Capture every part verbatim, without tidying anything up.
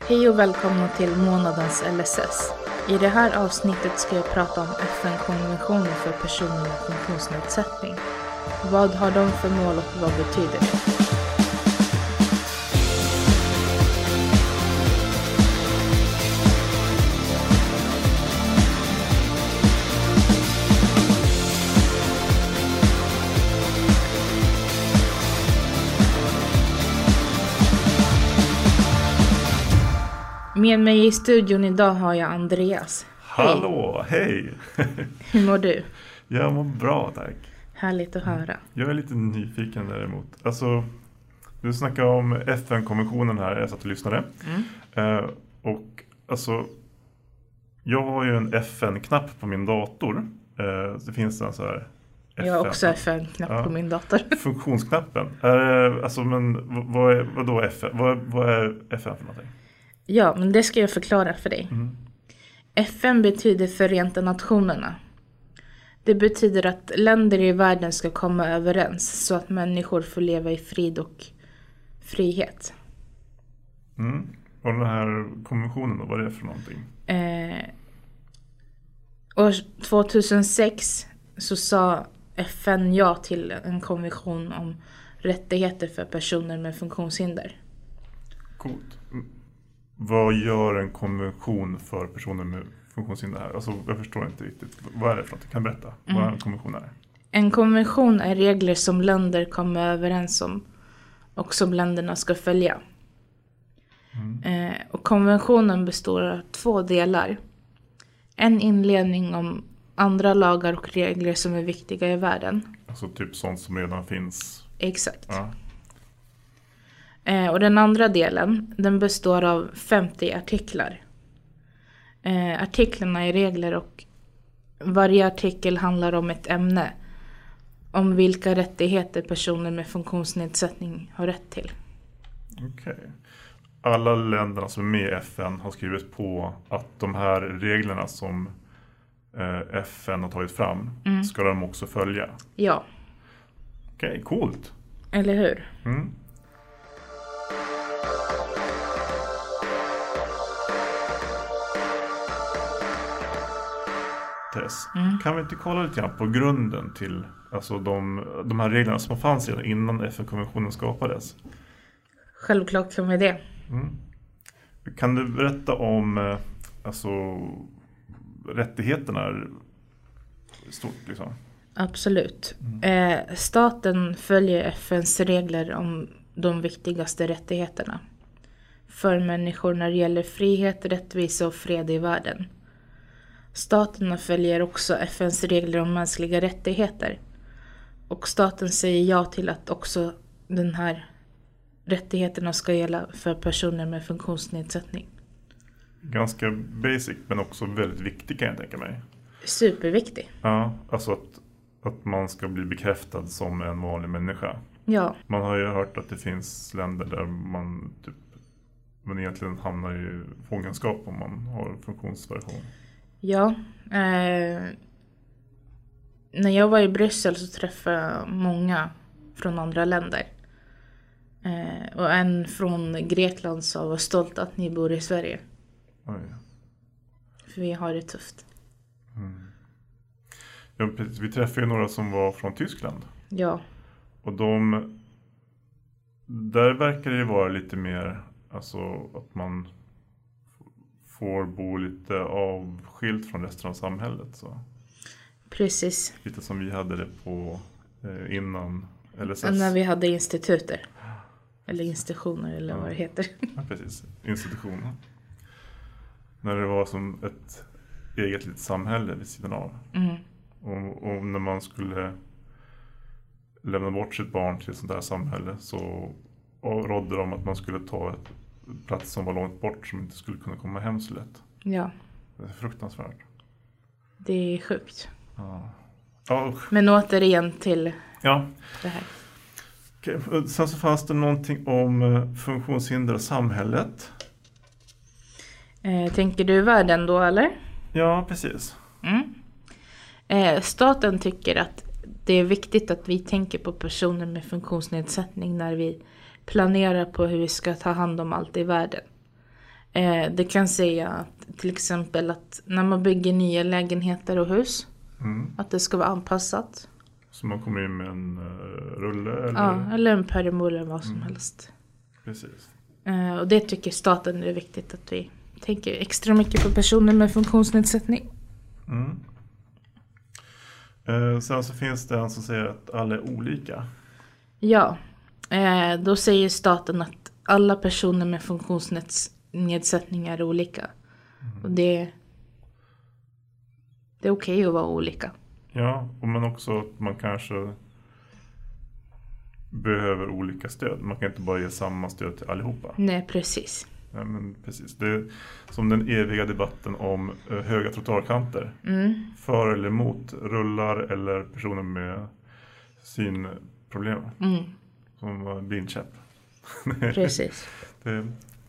Hej och välkomna till månadens L S S. I det här avsnittet ska jag prata om F N-konventionen för personer med funktionsnedsättning. Vad har de för mål och vad betyder det? Med mig i studion idag har jag Andreas. Hallå, hej! Hur mår du? Jag mår bra, tack. Härligt att höra. Jag är lite nyfiken däremot. Alltså, du snackade om F N-konventionen här, jag satt och lyssnade. Mm. Uh, och alltså, jag har ju en F N-knapp på min dator. Uh, det finns en så här F N. Jag har också F N-knapp ja. på min dator. Funktionsknappen. Uh, alltså, men vad är, vad då F N? Vad, vad är F N för någonting? Ja, men det ska jag förklara för dig. Mm. F N betyder Förenta Nationerna. Det betyder att länder i världen ska komma överens så att människor får leva i frid och frihet. Mm. Och den här konventionen då, vad är det för någonting? Eh, år tvåtusensex så sa F N ja till en konvention om rättigheter för personer med funktionshinder. Coolt. Vad gör en konvention för personer med funktionshinder här? Alltså, jag förstår inte riktigt. Vad är det för något? Kan du berätta mm. vad en konvention är? En konvention är regler som länder kommer överens om och som länderna ska följa. Mm. Eh, och konventionen består av två delar. En inledning om andra lagar och regler som är viktiga i världen. Alltså typ sånt som redan finns. Exakt. Ja. Eh, och den andra delen, den består av femtio artiklar. Eh, artiklarna är regler och varje artikel handlar om ett ämne. Om vilka rättigheter personer med funktionsnedsättning har rätt till. Okej. Okay. Alla länderna som är med i F N har skrivit på att de här reglerna som eh, F N har tagit fram mm. ska de också följa. Ja. Okej, okay, coolt. Eller hur? Mm. Tess. Mm. Kan vi inte kolla lite grann på grunden till alltså de, de här reglerna som fanns redan innan F N-konventionen skapades? Självklart kan vi det. Mm. Kan du berätta om alltså, rättigheterna stort liksom? Absolut. Mm. Eh, staten följer F N:s regler om de viktigaste rättigheterna för människor när det gäller frihet, rättvisa och fred i världen. Staterna följer också F N:s regler om mänskliga rättigheter. Och staten säger ja till att också den här rättigheterna ska gälla för personer med funktionsnedsättning. Ganska basic men också väldigt viktig kan jag tänka mig. Superviktig. Ja, alltså att, att man ska bli bekräftad som en vanlig människa. Ja. Man har ju hört att det finns länder där man typ men egentligen hamnar i fångenskap om man har funktionsvariation. Ja, eh, när jag var i Bryssel så träffade jag många från andra länder. Eh, och en från Grekland sa var stolt att ni bor i Sverige. Oj. För vi har det tufft. Mm. Ja, vi träffade några som var från Tyskland. Ja. Och de, där verkar det vara lite mer, alltså att man får bo lite avskilt från resten av samhället. Så. Precis. Lite som vi hade det på eh, innan L S S. När vi hade instituter. Eller institutioner eller ja. vad det heter. Ja, precis. Institutioner. När det var som ett eget litet samhälle vid sidan av. Mm. Och, och när man skulle lämna bort sitt barn till ett sånt där samhälle så rådde de att man skulle ta ett plats som var långt bort som inte skulle kunna komma hem så lätt. Ja. Det är fruktansvärt. Det är sjukt. Ja. Ja. Men återigen till ja. det här. Okej. Sen så fanns det någonting om funktionshinder och samhället. Eh, tänker du världen då eller? Ja, precis. Mm. Eh, staten tycker att det är viktigt att vi tänker på personer med funktionsnedsättning när vi planerar på hur vi ska ta hand om allt i världen. Eh, det kan säga att, till exempel att när man bygger nya lägenheter och hus, Mm. att det ska vara anpassat. Så man kommer in med en uh, rulle? Eller? Ja, eller en permol eller vad som Mm. helst. Precis. Eh, och det tycker staten är viktigt att vi tänker extra mycket på personer med funktionsnedsättning. Mm. Eh, sen så finns det en som säger att alla är olika. Ja, eh, då säger staten att alla personer med funktionsnedsättning är olika. Mm. Och det, det är okej att vara olika. Ja, och men också att man kanske behöver olika stöd. Man kan inte bara ge samma stöd till allihopa. Nej, precis. Ja, men precis. Det är som den eviga debatten om uh, höga trottoarkanter. Mm. För eller emot rullar eller personer med synproblem. Mm. Som uh, blindkäpp. Precis. det,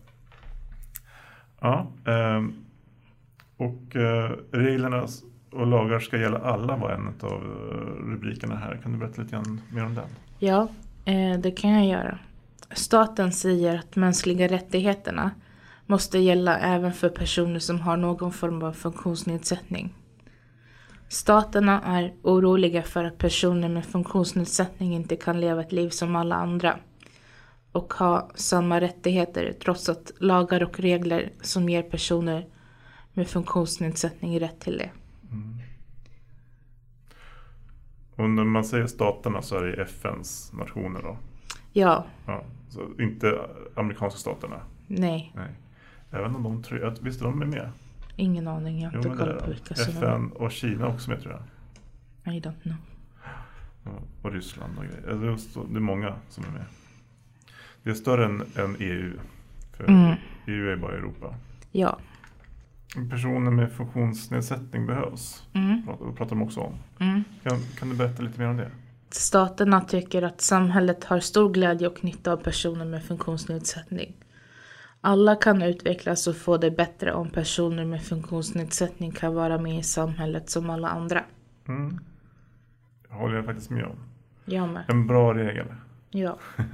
ja, um, och uh, reglerna och lagar ska gälla alla var en av uh, rubrikerna här. Kan du berätta lite grann mer om den? Ja, eh, det kan jag göra. Staten säger att mänskliga rättigheterna måste gälla även för personer som har någon form av funktionsnedsättning. Staterna är oroliga för att personer med funktionsnedsättning inte kan leva ett liv som alla andra och ha samma rättigheter trots att lagar och regler som ger personer med funktionsnedsättning rätt till det. Mm. Och när man säger staterna så är det F N:s nationer då? Ja. Ja, så inte amerikanska staterna? Nej. Nej. Även om de tror att visst de är med? Ingen aning, jag har inte Jo, koll på vilka som F N och Kina också med tror jag. I don't know. Ja, och Ryssland och grejer. Det är, det är många som är med. Det är större än, än E U. För Mm. E U är bara Europa. Ja. Personer med funktionsnedsättning behövs. Mm. Det pratar de också om. Mm. Kan, kan du berätta lite mer om det? Staterna tycker att samhället har stor glädje och nytta av personer med funktionsnedsättning. Alla kan utvecklas och få det bättre om personer med funktionsnedsättning kan vara med i samhället som alla andra. Mm. Det håller jag faktiskt med om. Jag med. En bra regel. Ja.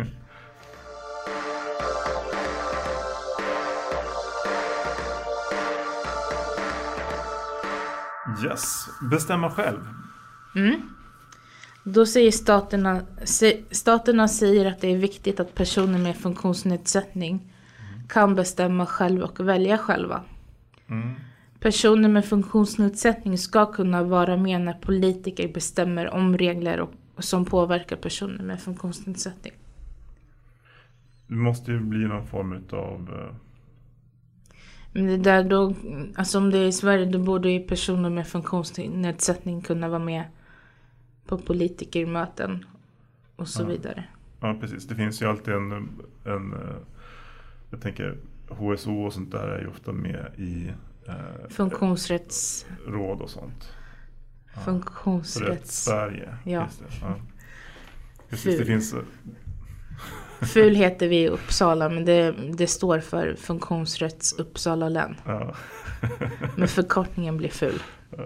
Yes, bestämma själv. Mm. Då säger staterna, se, staterna säger att det är viktigt att personer med funktionsnedsättning mm. kan bestämma själv och välja själva. Mm. Personer med funktionsnedsättning ska kunna vara med när politiker bestämmer om regler och, som påverkar personer med funktionsnedsättning. Det måste ju bli någon form av... Uh... Men det där då, alltså om det är i Sverige, då borde ju personer med funktionsnedsättning kunna vara med på politikermöten och så ja. vidare. Ja, precis. Det finns ju alltid en, en jag tänker H S O och sånt där är ju ofta med i eh, funktionsrätts råd och sånt. Ja. Funktionsrätts Sverige. Ja. Just det. Ja. Precis, det finns Ful heter vi i Uppsala, men det, det står för Funktionsrätts Uppsala län. Ja. Men förkortningen blir ful.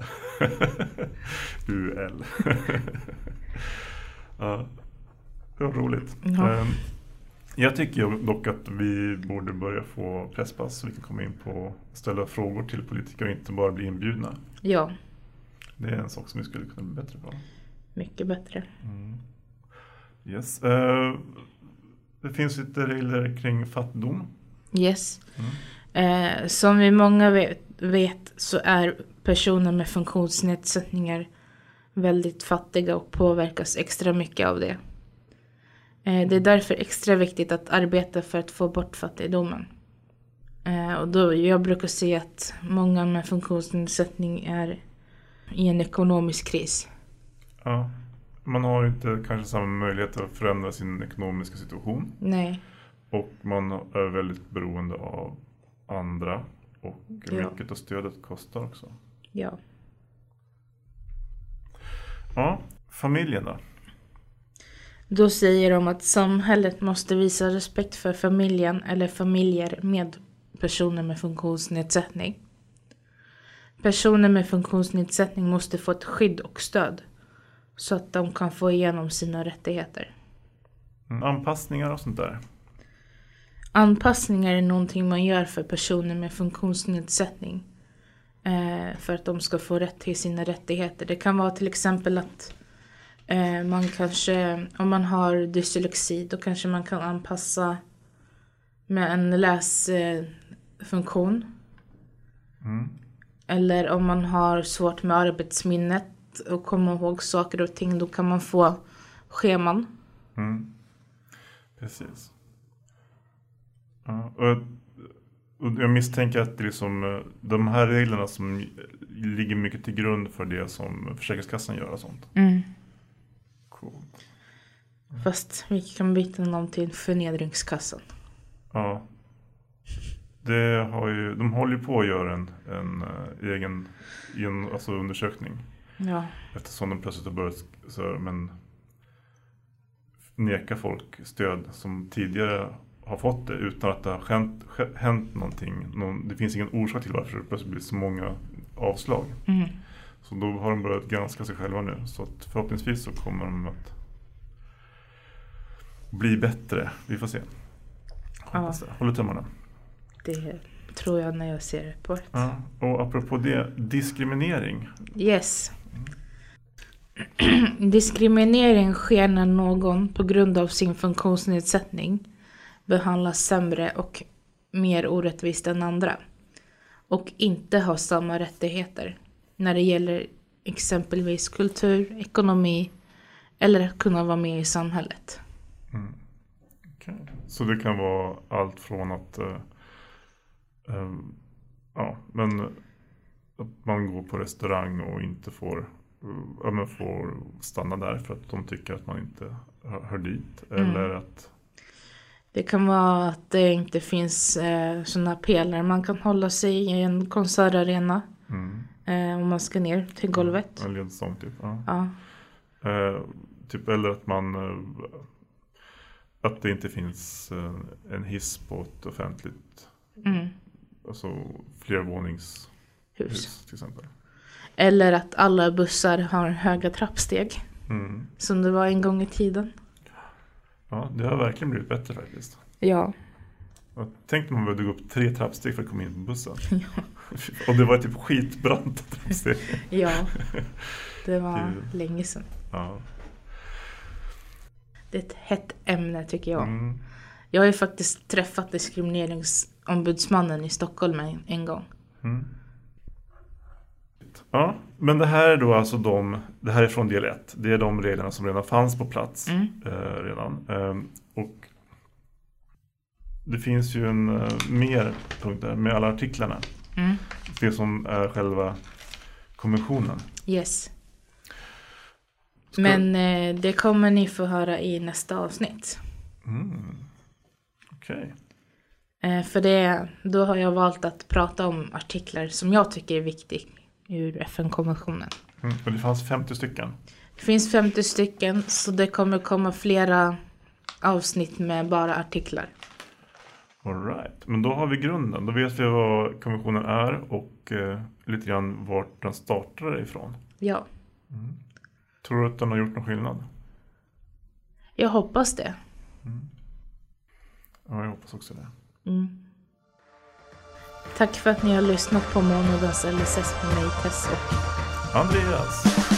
U L. Ja. Det var roligt. Ja. Jag tycker dock att vi borde börja få presspass så vi kan komma in på ställa frågor till politiker och inte bara bli inbjudna. Ja. Det är en sak som vi skulle kunna bli bättre på. Mycket bättre. Mm. Yes. Uh, det finns lite regler kring fattigdom. Yes. Mm. Eh, som vi många vet, vet så är personer med funktionsnedsättningar väldigt fattiga och påverkas extra mycket av det. Eh, det är därför extra viktigt att arbeta för att få bort fattigdomen. Eh, och då, jag brukar säga att många med funktionsnedsättning är i en ekonomisk kris. Ja. Man har inte kanske samma möjlighet att förändra sin ekonomiska situation. Nej. Och man är väldigt beroende av andra. Och ja. mycket av stödet kostar också. Ja. Ja, familjen då? Då säger de att samhället måste visa respekt för familjen eller familjer med personer med funktionsnedsättning. Personer med funktionsnedsättning måste få ett skydd och stöd så att de kan få igenom sina rättigheter. Mm, anpassningar och sånt där? Anpassningar är någonting man gör för personer med funktionsnedsättning. Eh, för att de ska få rätt till sina rättigheter. Det kan vara till exempel att eh, man kanske, om man har dyslexi, då kanske man kan anpassa med en läsfunktion. Mm. Eller om man har svårt med arbetsminnet och kommer ihåg saker och ting, då kan man få scheman. Mm. Precis. Ja, och, och jag misstänker att det liksom, de här reglerna som ligger mycket till grund för det som Försäkringskassan gör och sånt. Mm. Coolt. Fast vi kan byta namn till Förnedringskassan. Ja. Det har ju, de håller ju på att göra en, en uh, egen en, alltså undersökning. Ja. Eftersom de plötsligt har börjat så här, men neka folk stöd som tidigare har fått det utan att det har hänt, hänt någonting. Någon, det finns ingen orsak till varför det plötsligt blir så många avslag. Mm. Så då har de börjat granska sig själva nu. Så att förhoppningsvis så kommer de att bli bättre. Vi får se. Ja. Håller tummarna. Det tror jag när jag ser det på ett. Ja. Och apropå det, diskriminering. Yes. Diskriminering sker när någon på grund av sin funktionsnedsättning behandlas sämre och mer orättvist än andra. Och inte har samma rättigheter när det gäller exempelvis kultur, ekonomi eller att kunna vara med i samhället. Mm. Okay. Så det kan vara allt från att uh, uh, ja, men att man går på restaurang och inte får, uh, men får stanna där för att de tycker att man inte hör, hör dit. Mm. Eller att det kan vara att det inte finns eh, sådana pelare man kan hålla sig i en konsertarena. Mm. Eh, om man ska ner till golvet. Eller en sån typ. Ja. Ja. Eh, typ eller att man eh, att det inte finns eh, en hiss på ett offentligt mm. alltså flervåningshus hus till exempel. Eller att alla bussar har höga trappsteg. Mm. Som det var en gång i tiden. Ja, det har verkligen blivit bättre faktiskt. Ja. Jag tänkte man behövde gå upp tre trappsteg för att komma in på bussen. Ja. Och det var typ skitbrant trappsteg. Ja, det var det... länge sedan. Ja. Det är ett hett ämne tycker jag. Mm. Jag har ju faktiskt träffat diskrimineringsombudsmannen i Stockholm en, en gång. Mm. Ja, men det här är då alltså de, det här är från del ett. Det är de reglerna som redan fanns på plats mm. eh, redan. Eh, och det finns ju en eh, mer punkter med alla artiklarna. Mm. Det som är själva konventionen. Yes. Ska... Men eh, det kommer ni få höra i nästa avsnitt. Mm. Okej. Okay. Eh, för det, då har jag valt att prata om artiklar som jag tycker är viktiga ur F N-konventionen. Mm, och det fanns femtio stycken. Det finns femtio stycken, så det kommer komma flera avsnitt med bara artiklar. All right. Men då har vi grunden. Då vet vi vad konventionen är och eh, lite grann vart den startar ifrån. Ja. Mm. Tror du att den har gjort någon skillnad? Jag hoppas det. Mm. Ja, jag hoppas också det. Mm. Tack för att ni har lyssnat på månadens L S S med mig, Tess och Andreas.